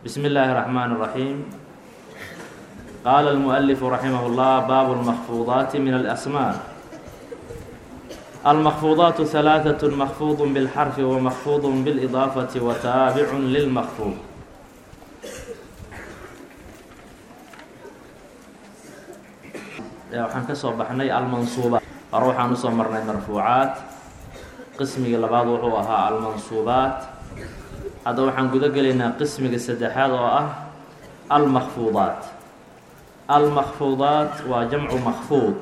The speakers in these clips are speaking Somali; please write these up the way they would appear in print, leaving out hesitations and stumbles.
بسم الله الرحمن الرحيم. قال المؤلف رحمه الله: باب المخفوضات من الأسماء. المخفوضات ثلاثة: مخفوض بالحرف ومخفوض بالإضافة وتابع للمخفوض. waxaan ka soo baxnay almansuubaat. hore waxaan usoo marnay marfuucaat. qismiga labaad wuxuu ahaa almansuubaat. hadda waxaan guda gelaynaa qismiga saddexaad oo ah almakfuudaat. almakfuudaat waa jamcu makfuud.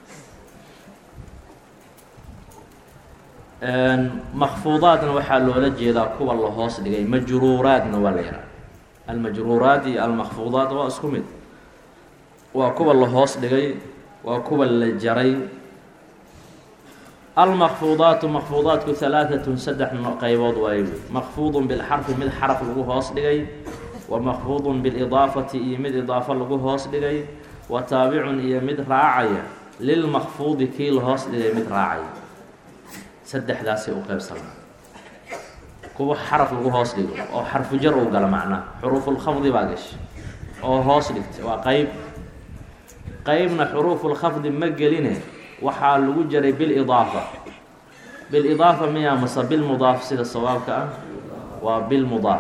makfuudaatna waxaa loola jeedaa kuwa la hoos dhigay. majruuraadna waa la yidhaha. almajruuraat iyo almakfuudaat waa isku mid. waa kuwa la hoos dhigay, waa kuwa la jaray. almakfuudaatu makfuudaatku halaaatun saddex qaybood waaye. makfuudun bilxarfi mid xaraf lagu hoos dhigay, wa makfuudun bilidaafati iyo mid idaafo lagu hoos dhigay, wa taabicun iyo mid raacaya lilmakfuudi kii la hoos dhigay mid raacaya. saddexdaasay u qaybsamaa. kuwa xaraf lagu hoos dhigo oo xarfu jar uu gala macnaha xuruufulkhafdi baa gashay oo hoos dhigtay, waa qayb. qaybna xuruufulkhafdi ma geline waxaa lagu jaray bilidaafa. bilidaafa miyaa mase bilmudaaf? sida sawaabka ah waa bilmudaaf.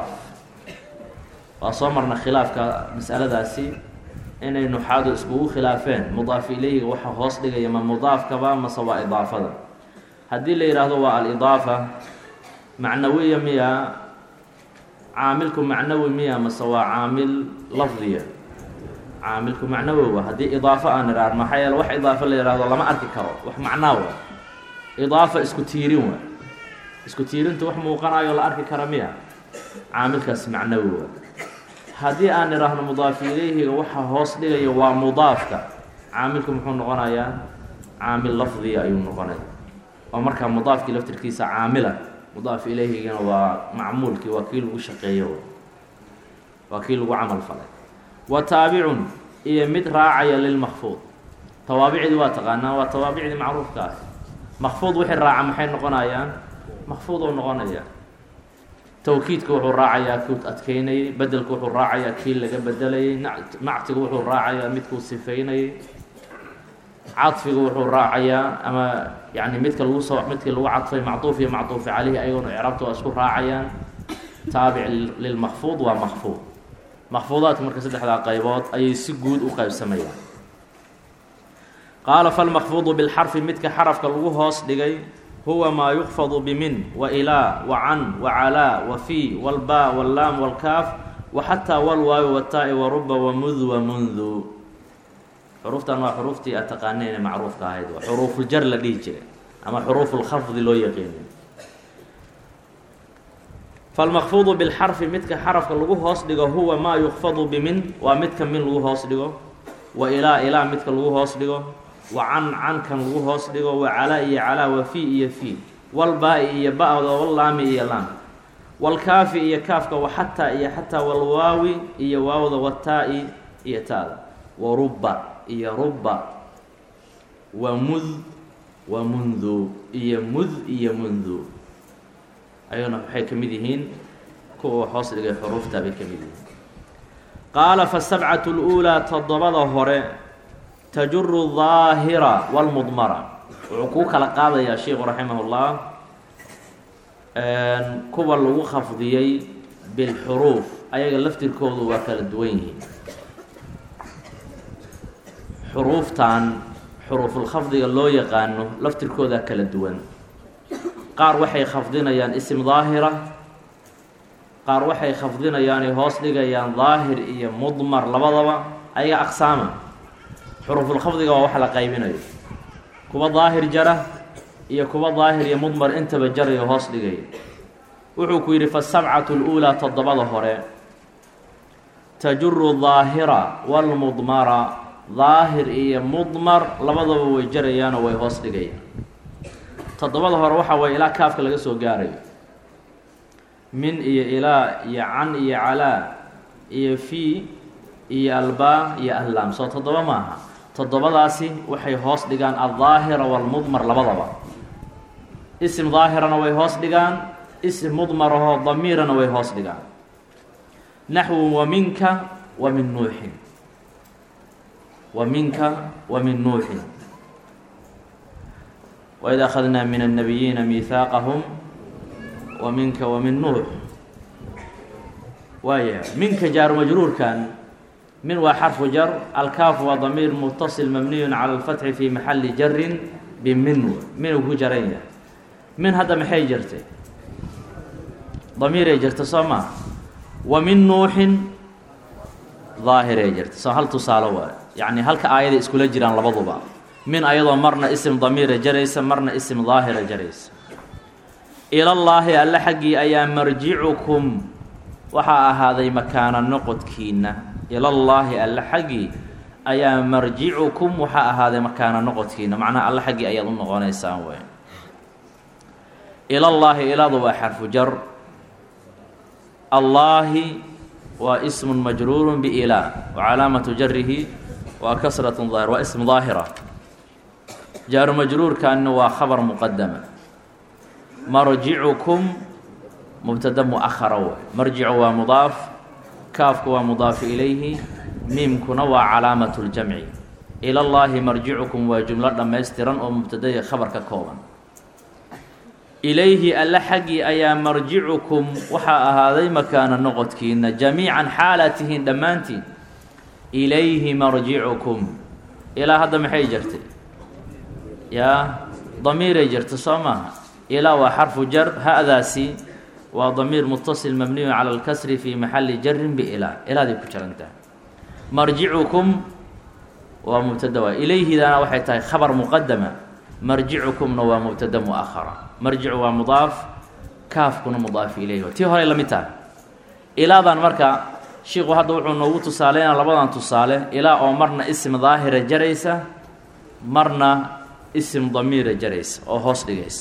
waa soo marna khilaafka masaladaasi inay nuxaadu iskugu khilaafeen mudaaf ilayhiga waxa hoos dhigaya ma mudaafkaba mase waa idaafada. haddii la yidhaahdo waa alidaafa, macnawiya miyaa? caamilku macnawi miyaa mase waa caamil lafdiya? caamilku macnawowa. haddii idaafo aan idhaahno, maxaa yeele wax idaafo la yidhaahdo lama arki karo, wax macnaa wa. idaafa isku tiirin waa. isku tiirinta wax muuqanayo la arki kara miya? caamilkaas macnawi wa. haddii aan idhaahno mudaaf ilayhiga waxa hoos dhigaya waa mudaafka, caamilku muxuu noqonayaa? caamil lafdiya ayuu noqonaya. oo markaa mudaafkii laftirkiisa caamila, mudaaf ilayhigana waa macmuulkii, waa kii lagu shaqeeyo, waa kii lagu camal falay. wa taabicun iyo mid raacaya lilmakfuud. tawaabicdii waa taqaanaa, waa tawaabicdii macruufka ah. makfuud wixii raaca maxay noqonayaan? makfuud oo noqonaya. tawkiidka wuxuu raacayaa kii adkeynayay, bedelka wuxuu raacayaa kii laga bedelayay, nactiga wuxuu raacayaa midkuu sifeynayay, cadfiga wuxuu raacayaa ama yani midkii lagu cadfay macduuf iyo macduufi caleyhi ayagona icraabta waa isku raacayaan. taabic lilmakfuud waa makfuud. makfuudaadka marka saddexdaa qaybood ayay si guud u qaybsamayaan. qaala falmakfuudu bilxarfi midka xarafka lagu hoos dhigay huwa maa yukfadu bimin wa ilaa wa can wa calaa wa fii walbaa wallaam walkaaf wa xataa walwaawi wataa'i wa ruba wa mud wa mundu. xuruuftan waa xuruuftii aad taqaaneen ee macruufka ahayd. waa xuruufuljar la dhihi jiray ama xuruufulkhafdi loo yaqiinay. falmakfuudu bilxarfi midka xarafka lagu hoos dhigo huwa maa yukfadu bimin waa midka min lagu hoos dhigo, wa ilaa midka lagu hoos dhigo, wa cankan lagu hoos dhigo, wa calaa iyo calaa, wa fii iyo fii, walbaa-i iyo ba-da, wallaami iyo laam, walkaafi iyo kaafka, wa xataa iyo xataa, walwaawi iyo waawda, wataa-i iyo taada, wa ruba iyo ruba, wa mud wa mundu iyo mud iyo mundu. ayaguna waxay ka mid yihiin kuwa hoos dhigay xuruufta bay ka mid yihiin. qaala fasabcatu اluulaa toddobada hore tajuru daahira walmudmara. wuxuu kuu kala qaadayaa sheikhu raximah اllah kuwa lagu khafdiyey bilxuruuf ayaga laftirkoodu waa kala duwan yihiin. xuruuftan xuruufulkhafdiga loo yaqaano laftirkooda kala duwan. qaar waxay khafdinayaan isim daahira, qaar waxay khafdinayaanay hoos dhigayaan daahir iyo mudmar labadaba. ayaga aqsaama. xuruufulkhafdiga waa wax la qaybinayo. kuwa daahir jara iyo kuwa daahir iyo mudmar intaba jarayo hoos dhigaya. wuxuu ku yidhi fasabcatu اluulaa toddobada hore tajuru daahira walmudmara. daahir iyo mudmar labadaba way jarayaanoo way hoos dhigayaan. toddobada hore waxaa waye ilaa kaafka laga soo gaarayo. min iyo ilaa iyo can iyo calaa iyo fii iyo albaa iyo ahlaam. soo toddoba maaha. toddobadaasi waxay hoos dhigaan aldaahira walmudmar labadaba. isim daahirana way hoos dhigaan, isim mudmarahoo damiirana way hoos dhigaan. naxwu waminka wamin nuuxin waminka wamin nuuxin waid akhadnaa min الnabiyiina miihaaqahum waminka wamin nuux waaya minka jaaru majruurkan min waa xarfu jar alkaaf waa damiir mutaصil mabniy calى اlfatxi fi maxali jarin bimin minuu ku jaran yahay min hadda maxay jirtay damiiray jirta soo maa wamin nuuxin daahiray jirta soo hal tusaale waay yacni halka aayaday iskula jiraan labaduba min ayadoo marna isim damiira jaraysa marna isim daahira jaraysa ilallaahi alle xaggii ayaa marjicukum waxaa ahaaday makaana noqodkiina ilallaahi alle xaggii ayaa marjicukum waxaa ahaaday makaana noqodkiina macnaha alle xaggii ayaad u noqonaysaan wey ilallaahi ilaadu waa xarfu jar allaahi waa ism majruur biilaa wa calaamatu jarihi waa kasrat daahir waa ism daahira jaaru majruurkaanna waa khabar muqadama marjicukum mubtada muahara way marjicu waa mudaaf kaafku waa mudaaf ilayhi miimkuna waa calaamatu ljamci ilallaahi marjicukum waa jumlo dhammaystiran oo mubtadaya khabar ka kooban ilayhi alle xaggii ayaa marjicukum waxaa ahaaday makaana noqodkiina jamiican xaalaa tihiin dhammaantiin ilayhi marjicukum ilaa hadda maxay jirtay yaa damiiray jirta soo maaha ilaa waa xarfu jar hadaasi waa damiir mutaصil mabniyu calى اlkasri fi maxali jarin biilaa ilaaday ku jaran tahay marjicukum waa mubtada waa ilayhidana waxay tahay khabar muqadama marjicukumna waa mubtada muahara marjicu waa mudaaf kaafkuna mudaaf ilayhi tii horey la mid tahay ilaadan marka shiiku hadda wuxuu noogu tusaaleynaa labadan tusaale ilaa oo marna isim daahira jaraysa marna isim damiira jaraysa oo hoos dhigaysa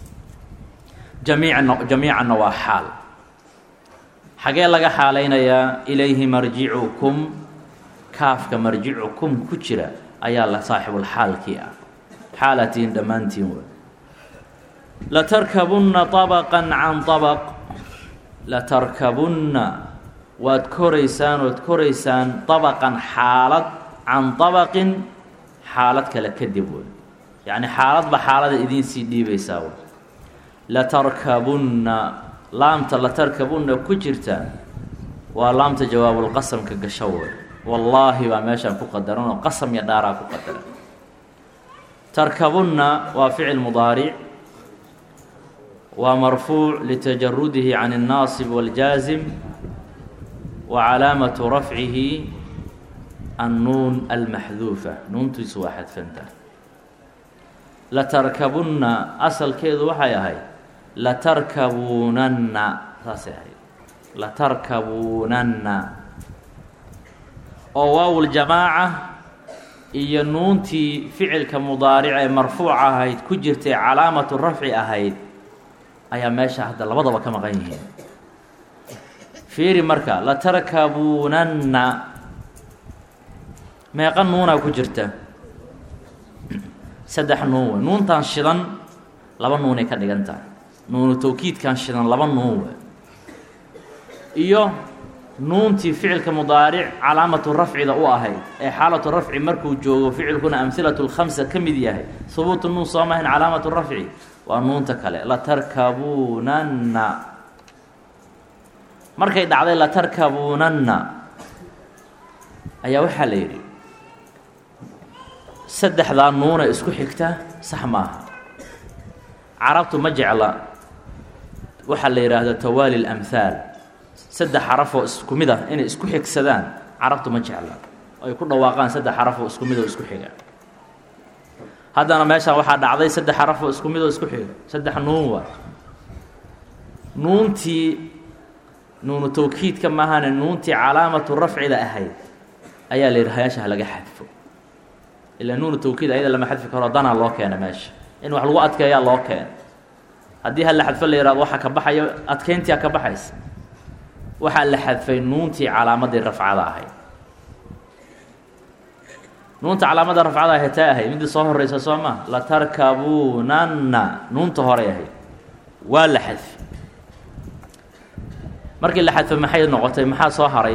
jamiicanna waa xaal xagee laga xaalaynayaa ilayhi marjicukum kaafka marjicukum ku jira ayaa la saaxibulxaalkii ah xaalatiin dhammaantiin wey latarkabunna طabaqan can طabaq latarkabunna waad koraysaan ood koraysaan طabaqan xaalad can طabaqin xaalad kale kadib wey yacni xaaladba xaalada idiin sii dhiibaysaa wey latarkabunna laamta latarkabunna ku jirta waa laamta jawaabulqasamka gasho wey wallaahi baa meeshaan ku qadaran oo qasam iyo dhaaraa ku qadaran tarkabunna waa ficil mudaaric waa marfuuc litajarudihi can الnaasib wاljaazim wa calaamatu rafcihi annuun almaxduufa nuuntiisu waa xadfanta latarkabunna asalkeedu waxay ahayd latarkabuunanna saasay ahayd latarkabuunanna oo waawuljamaaca iyo nuuntii ficilka mudaaric ee marfuuc ahayd ku jirtay calaamatu rafci ahayd ayaa meesha hadda labadaba ka maqan yihiin fiiri marka latarkabuunanna meeqa nuunaa ku jirta saddex nuun wey nuuntan shidan laba nuunay ka dhigan tahay nuunu tawkiidkan shidan laba nuun wey iyo nuuntii ficilka mudaaric calaamatu rafcida u ahayd ee xaalatu rafci markuu joogo ficilkuna amhilatu lkhamsa ka mid yahay hubuutu nuun soo mahayn calaamatu rafci waa nuunta kale latarkabuunanna markay dhacday latarkabuunanna ayaa waxaa la yidhi saddexdaa nuuna isku xigta sax maaha carabtu ma jecla waxaa la yidhaahda tawaali اlamhaal saddex xarafoo isku mid ah inay isku xigsadaan carabtu ma jecla ay ku dhawaaqaan saddex xarafoo isku mid oo isku xiga haddana meeshaan waxaa dhacday saddex xarafoo isku mid oo isku xiga saddex nuun waa nuuntii nuunu tawkiidka maahane nuuntii calaamatu rafcida ahayd ayaa la yidhi meesha laga xadfo ilaa nuunu tawkiid ayada lama xadfi karo danaa loo keena meesha in wax lagu adkeeyaa loo keena haddii ha la xadfo la yihahdo waxaa ka baxaya adkeyntiyaa ka baxaysa waxaa la xadfay nuuntii calaamadii rafcada ahayd nuunta calaamadda rafcada ahayd taa ahayd midii soo horeysa soo maa latarkabuunanna nuunta horey ahayd waa la xadfi markii la xadfay maxay noqotay maxaa soo haray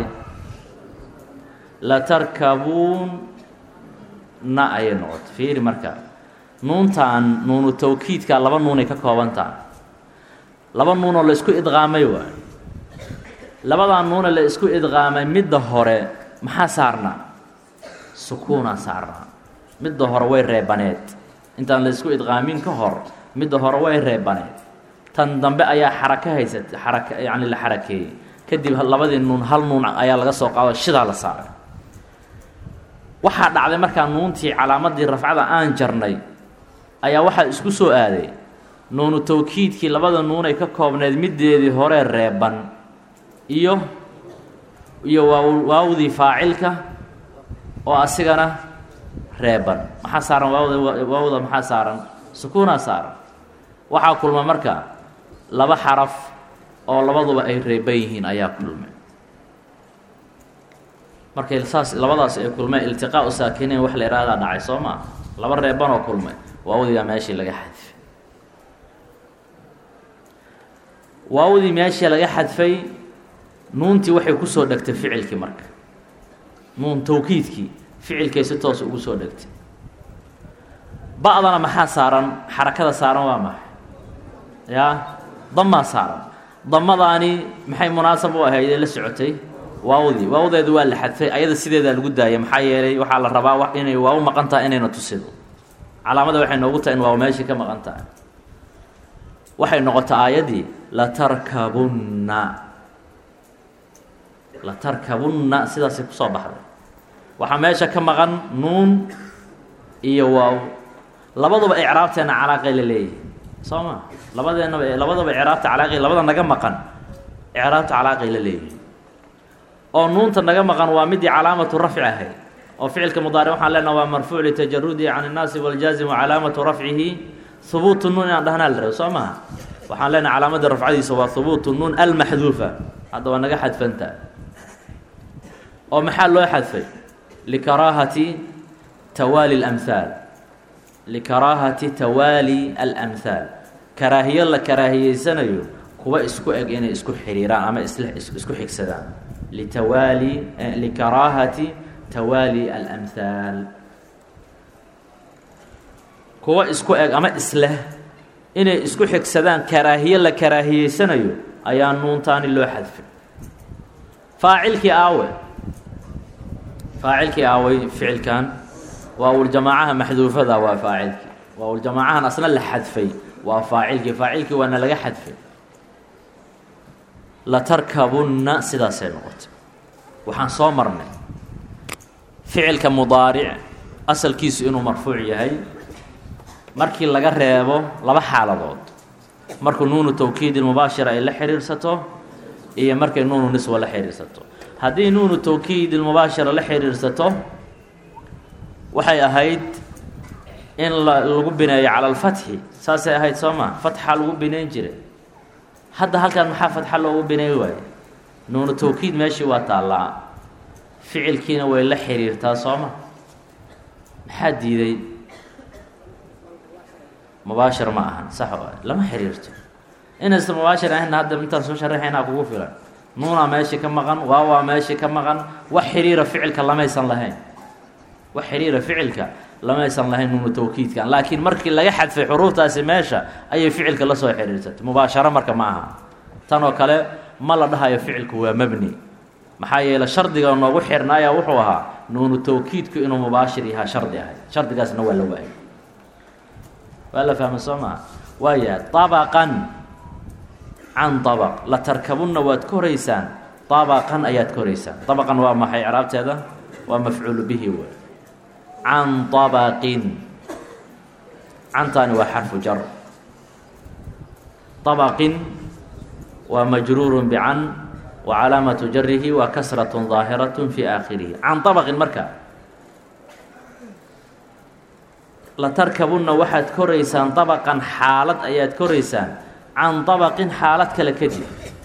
latarkabuunna ayay noqotay fiiri marka nuuntan nuunu tawkiidka laba nuunay ka koobantaha laba nuunoo la isku idqaamay waay labadaa nuuna la isku idqaamay midda hore maxaa saarnaa sukuunaa saarnaa midda hore way reebaneed intaan la isku idqaamin ka hor midda hore way reebaneed tan dambe ayaa xarako haysatay xaraka yacni la xarakeeyey kadib labadii nuun hal nuun ayaa laga soo qaado shidaa la saaray waxaa dhacday markaa nuuntii calaamadii rafcada aan jarnay ayaa waxaa isku soo aaday nuunu tawkiidkii labada nuunay ka koobneed middeedii hore reeban iyo waawdii faacilka oo asigana reeban maxaa saaran waawda maxaa saaran sukuunaa saaran waxaa kulma marka laba xaraf oo labaduba ay reeban yihiin ayaa kulmay markay saas labadaas ay kulmeen iltiqaau saakinayn wax la ihahdaa dhacay soo maa laba reeban oo kulmay waawdigaa meeshii laga xadfay waawdii meeshii laga xadfay nuuntii waxay kusoo dhegtay ficilkii marka nuun tawkiidkii ficilkay si toos ugu soo dhegtay ba'dana maxaa saaran xarakada saaran waa maxay yaa damaa saaran damadaani maxay munaasab u ahayd ee la socotay waawdii waawdeedu waa la xadfay ayada sideedaa lagu daayay maxaa yeelay waxaa la rabaa inay waaw maqan tahay inayna tusido calaamada waxay noogu tahay in waaw meeshii ka maqan tahay waxay noqotay aayaddii latarkabunna sidaasay kusoo baxday waxaa meesha ka maqan nuun iyo waaw labaduba icraabteena calaaqay la leeyihi soo ma labadaba icraabta calaaqay labada naga maqan icraabta calaaqay la leeyihi oo nuunta naga maqan waa midii calaamatu rafci ahayd oo ficilka mudaaric waxaan leenaha waa marfuuc litajarudihi can الnaasi wاljaazim wacalaamatu rafcihi hubuutu nuun inaan dhahnaa la rabo soo maha waxaan leenahay calaamadda rafcadiisa waa hubuutu nuun almaxduufa hadda waa naga xadfantaa oo maxaa loo xadfay likaraahati tawaali اlamhaal likaraahati tawaali alamhaal karaahiyo la karaahiyeysanayo kuwa isku eg inay isku xiriiraan ama isku xigsadaan likaraahati tawaali alamhaal kuwa isku eg ama isleh inay isku xigsadaan karaahiye la karaahiyeysanayo ayaa nuuntaani loo xadfay faacilkii aaway ficilkan waawuljamaacaha maxduufada waa faacilkii waawuljamaacahan asna la xadfay waa faacilkii waana laga xadfay latarkabunna sidaasay noqotay waxaan soo marnay ficilka mudaaric asalkiisu inuu marfuuc yahay markii laga reebo laba xaaladood markuu nuunu tawkiid ilmubaashira ay la xiriirsato iyo markay nuunu niswa la xiriirsato haddii nuunu tawkiid ilmubaashira la xiriirsato waxay ahayd in lagu bineeyo cala alfatxi saasay ahayd soo maa fatxa lagu bineyn jiray hadda halkan maxaa fatxa loogu bineey waaye nuunu tawkiid meeshii waa taallaa ficilkiina way la xiriirtaa soo ma maxaa diiday mubaashir ma ahan sax waay lama xiriirto inaysan mubaashir ahayna hadda intaan soo sharaxaynaa kugu filan nuunaa meeshii ka maqan waawaa meeshii ka maqan wax xiriira ficilka lamaysan lahayn nuunu tawkiidkan laakiin markii laga xadfay xuruuftaasi meesha ayay ficilka la soo xiriirsatay mubaasharo marka ma aha tan oo kale ma la dhahayo ficilku waa mabni maxaa yeele shardiga noogu xirnaaya wuxuu ahaa nuunu tawkiidku inuu mubaashir yahaa shardi ahay shardigaasna waa la waayay waa la fahma soo maa waaya abaqan can abaq latarkabunna waad ka horeysaan abaqan ayaad ka horeysaan abaqan waa maxay icraabteeda waa mafcuulu bihi wey can abaqin cantaani waa xarfu jar abaqin waa majruuru bican wa calaamatu jarihi waa kasraة ظaahiraة fi aakhirihi can abaqin marka latarkabunna waxaad koraysaan abaqan xaalad ayaad koraysaan can abaqin xaalad kale kadib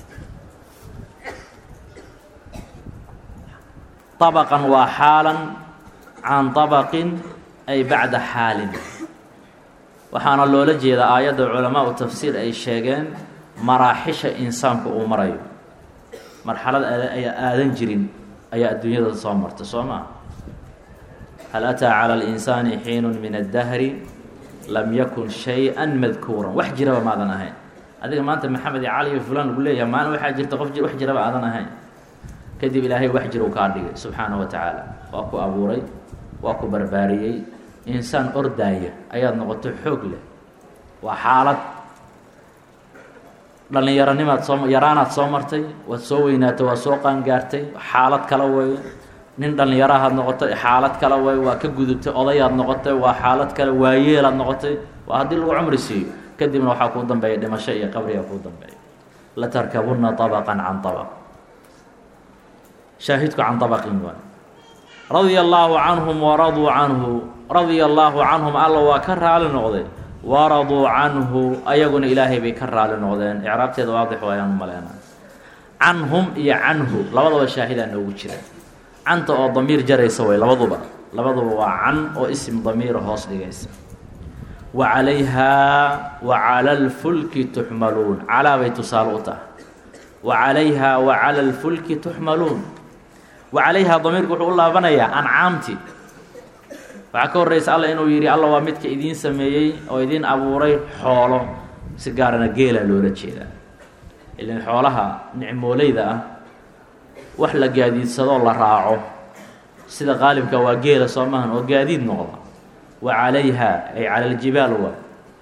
abaqan waa xaalan can abaqin ay bacda xaalin waxaana loola jeedaa aayadda culamaau tafsiir ay sheegeen maraaxisha insaanku uu marayo marxalad ayaa aadan jirin ayaa adduunyada soo marta soo maa hal ataa calى الإنsaani xiin min الdahri lam yakun شhayئa madkuura wax jiraba maadan ahayn adiga maanta maxamed iyo cali iyo fulan lagu leeyahay maalin waxaa jirta qof wax jiraba aadan ahayn kadib ilaahay wax jir uu kaa dhigay subxaanaه wa tacaala waa ku abuuray waa ku barbaariyey insaan ordaaya ayaad noqoto xoog leh waa xaalad dhallinyaranimaad soo yaraanaad soo martay waad soo weynaatay waa soo qaangaartay xaalad kale wey nin dhallinyarahaad noqotay xaalad kale wey waa ka gudubtay odayaad noqotay waa xaalad kale waayeelaad noqotay waa haddii lagu cumri siiyo kadibna waxaa kuu dambeeya dhimasho iyo qabriga kuu dambeeya latarkabunna طabqan can طabq shaahidku can طabqin waay radia allaahu canhum waraduu canhu radia allaahu canhum alla waa ka raali noqday waraduu canhu ayaguna ilaahay bay ka raali noqdeen icraabteeda waadix waayaan umaleynaa canhum iyo canhu labadaba shaahidaa noogu jira canta oo damiir jaraysa way labaduba waa can oo isim damiira hoos dhigaysa wa calayhaa wa cala lfulki tuxmaluun calaa bay tusaale u tahay wa calayhaa wa cala alfulki tuxmaluun wa calayhaa damiirku wuxuu u laabanayaa ancaamti waxaa ka horreysa alla inuu yidhi alla waa midka idiin sameeyey oo idiin abuuray xoolo si gaarana geela loola jeedaa ilan xoolaha nicmooleyda ah wax la gaadiidsadoo la raaco sida qaalibka waa geela soo maahan oo gaadiid noqda wa calayhaa ay cala aljibaal waay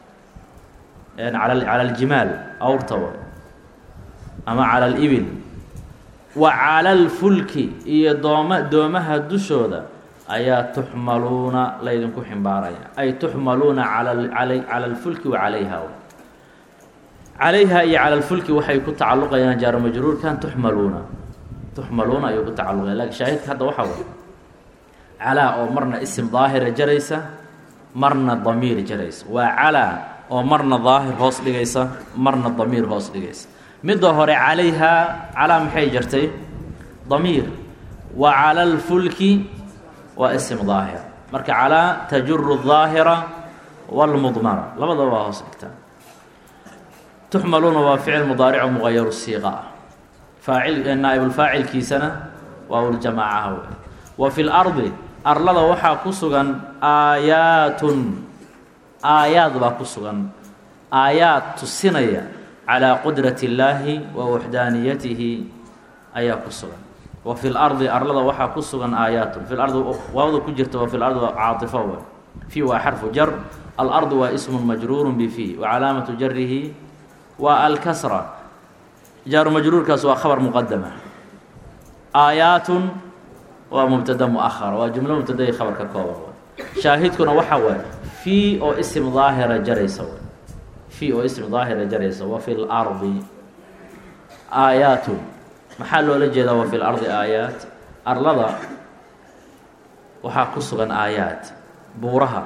cala aljimaal awrta waay ama cala alibil wa cala alfulki iyo doomaha dushooda ayaa tuxmaluuna laydinku ximbaaraya ay tuxmaluuna cala alfulki wa calayha calayha iyo cala alfulki waxay ku tacalluqayaan jaaro majruurkan tuxmaluuna ayuu ku tacalluqaya lakin shaahidka hadda waxaa way calaa oo marna isim daahira jaraysa marna damiir jaraysa waa calaa oo marna daahir hoos dhigaysa marna damiir hoos dhigaysa midda hore calayhaa calaa maxay jartay damiir wa cala alfulki waa ism daahir marka calaa tajuru الظaahira wاlmudmara labadaba waa hoos dhigtaa tuxmaluuna waa ficil mudaarico mugayaru siiqa ah naa'ibulfaacilkiisana waa uljamaacaha wey wa fi lardi arlada waxaa ku sugan aayaatun aayaad baa ku sugan aayaad tusinaya calىa qudrati اllaahi wa waxdaaniyatihi ayaa ku sugan wa fi lardi arlada waxaa ku sugan aayaatun fi lardi waawda ku jirta wa fi lardi waa caaطifo wey fii waa xarfu jar alardu waa ismu majruuru bfii wa calaamatu jarihi waa alkasra jaaru majruurkaas waa khabar muqadama aayaatun waa mubtada muahara waa jumlo mubtadai khabar ka kooban shaahidkuna waxaa waay fii oo ism daahira jaraysa w fii oo ism daahira jaraysa wa fi lardi aayaatun maxaa loola jeedaa wa fi lardi aayaat arlada waxaa ku sugan aayaat buuraha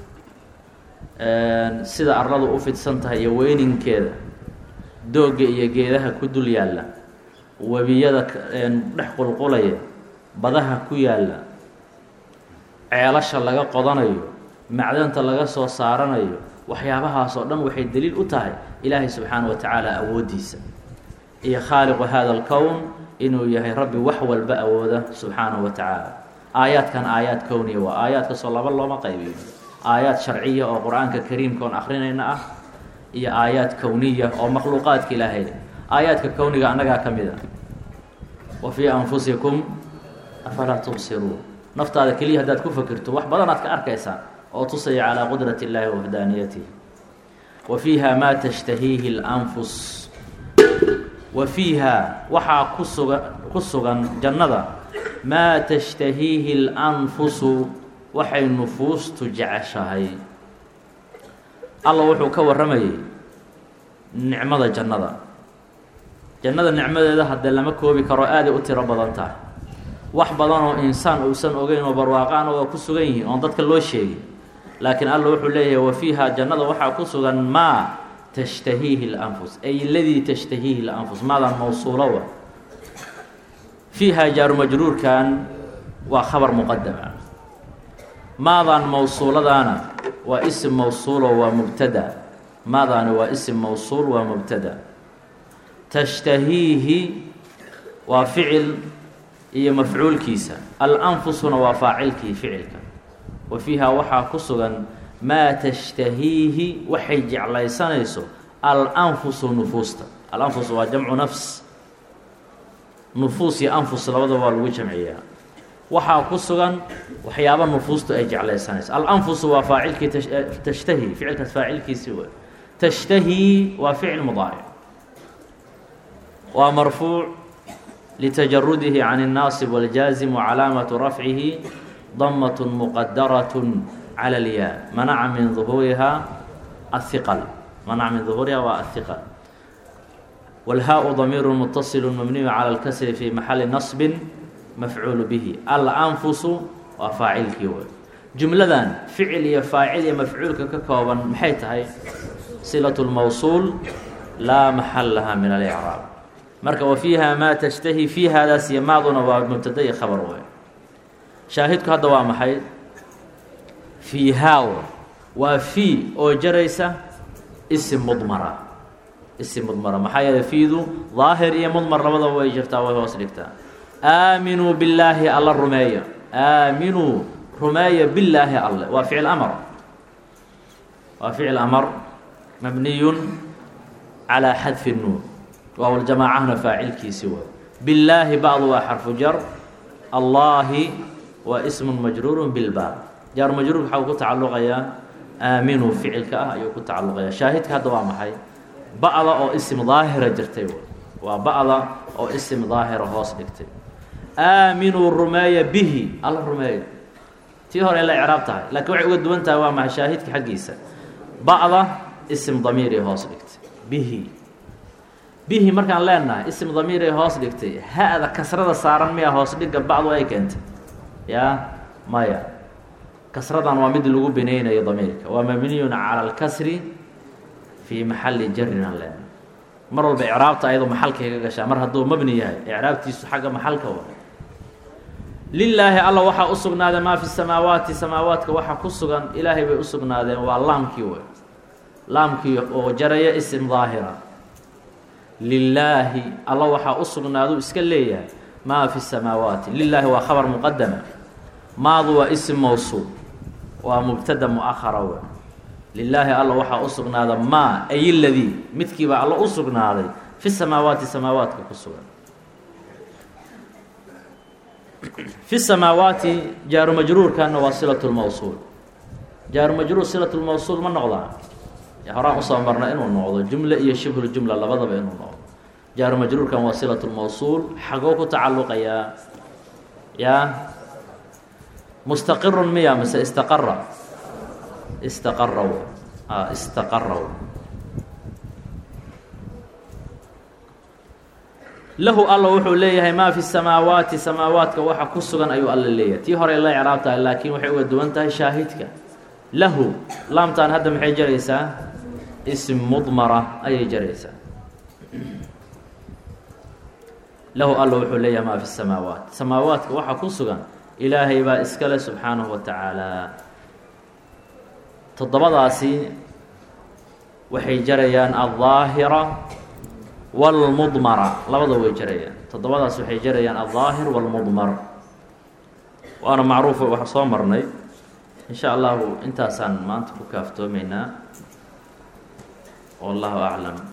sida arladu u fidsan tahay iyo weyninkeeda doogga iyo geedaha ku dul yaalla webiyada dhex qulqulaya badaha ku yaalla ceelasha laga qodanayo macdanta laga soo saaranayo waxyaabahaas oo dhan waxay daliil u tahay ilaahay subxaana wa tacaala awooddiisa iyo khaaliqu hada alkown inuu yahay rabbi wax walba awooda subxaanahu wa tacaala aayaadkan aayaad kowniya waa aayaadkasoo laba looma qaybiyo aayaad sharciya oo qur-aanka kariimka oon akrinayna ah iyo aayaad kowniya oo makhluuqaadka ilaahay aayaadka kowniga annagaa ka mid a wa fii anfusikum afalaa tubsiruun naftaada keliya haddaad ku fakirto wax badanaad ka arkaysaa oo tusaya calىa qudrati اllaahi wa waxdaaniyatihi wa fiiha maa tashtahiihi اlanfus wa fiiha waxaa ku sugan jannada maa tashtahiihi اlanfusu waxay nufuustu jeceshahay alla wuxuu ka warramayay nicmada jannada nicmadeeda haddee lama koobi karo aaday u tiro badan tahay wax badan oo insaan uusan ogeyn oo barwaaqaana waa ku sugan yihiin oon dadka loo sheegin laakiin alla wuxuu leeyahay wa fiiha jannada waxaa ku sugan maa tashtahiihi اlanfus ay ladii tashtahiihi اlanfus maadan mawsuulo wa fiiha jaaru majruurkan waa khabar muqadama maadan mawsuuladaana waa ism mawsuulo waa mubtada maadaani waa ism mawsuul waa mubtada tashtahiihi وفعل iyo mafcuulkiisa al-anfusuna waa faacilkii ficilka wa fiiha waxaa ku sugan maa tashtahiihi waxay jeclaysanayso al-anfusu nufuusta al-anfus waa jamcu nafs nufuus iyo anfus labadaba waa lagu jamciyaa waxaa ku sugan waxyaaba nufuustu ay jeclaysanayso al-anfusu waa faacilkii tashtahi ficilkaas faacilkiisi wey tashtahi waa ficil mudaaric waa marfuuc لتجرده عن الناصب والجازم وعلامة رفعه ضمة مقدرة على الياء منع من ظهورها الثقل منع من ظهورها والثقل والهاء ضمير متصل مبني على الكسر في محل نصب مفعول به الأنفس وفاعل كيوي جملة فعل فاعل مفعول ككوبا محيت هاي صلة الموصول لا محل لها من الإعراب marka وفيها ما تشتهي في هذا سيماضنا ومبتدا خبر weey shaahidku hadda waa maxay fiihaa waa fi oo jaraysa ism mudmara maxaa yeelay fiidu daahir iyo mudmar labadaba way jirtaa way hoos dhigtaa aaminuu billaahi alla rumeeya aaminuu rumeeya billaahi alle waa ficil amar mabniyun calaa xadfi الnuun waaw ljamaacahna faacilkiisi waa billaahi bacdu waa xarfu jar allaahi waa ismun majruurun bilbaab jaar majruur waxaa ku tacalluqayaa aaminuu ficilka ah ayuu ku tacalluqayaa shaahidka hadda waa maxay ba'da oo isim daahira jirtay waa ba'da oo isim daahira hoos dhigtay aaminuu rumeeya bihi alla rumeeya tii hore in la icraab tahay laakiin waxay uga duwan tahay waa maxay shaahidka xaggiisa ba'da isim damiiri hoos dhigtay bihi markaan leenahay ism damiir ay hoos dhigtay ha-da kasrada saaran miya hoos dhiga bacdu ay keentay yaa maya kasradan waa mid lagu binaynayo damiirka waa mabniyun cala alkasri fii maxali jarin aan leenahay mar walba icraabta ayadoo maxalkay ka gashaa mar hadduu mabni yahay icraabtiisu xagga maxalka wa lilaahi alla waxaa u sugnaaday maa fi samaawaati samaawaadka waxaa ku sugan ilaahay bay u sugnaadeen waa laamkii wey laamkii oo jaraya ism daahira lilaahi alla waxaa u sugnaadu iska leeyahay maa fi samaawaati lilaahi waa khabar muqadama maadu waa ism mawsuul waa mubtada muahara we lilaahi alla waxaa u sugnaada maa ay ladii midkiiba alla u sugnaaday fi samaawaati samaawaadka ku sugan fi samaawaati jaaru majruurkana waa silat lmawsuul jaaru majruur silat lmawsuul ma noqdaa horaan usoo marna inuu noqdo jumle iyo shibhuljumla labadaba inuu noqdo jaaru majruurkan waa silat lmawsuul xagoo ku tacalluqayaa yaa mustaqirun miya mise istaqara istaqara istaqara lahu alla wuxuu leeyahay maa fi samaawaati samaawaadka waxa ku sugan ayuu alla leeyahay tii hore la icraab tahay laakiin waxay uga duwan tahay shaahidka lahu laamtaan hadda maxay jaraysaa ism mudmara ayay jaraysaa lahu alla wuxuu leeyahay maa fi samaawaat samaawaadka waxa ku sugan ilaahay baa iskale subxaanahu wa tacaala toddobadaasi waxay jarayaan aldaahira wاlmudmara labada way jarayaan toddobadaas waxay jarayaan aldaahir wاlmudmar waana macruufa waxa soo marnay in sha allahu intaasaan maanta ku kaaftoomeynaa wallahu aclam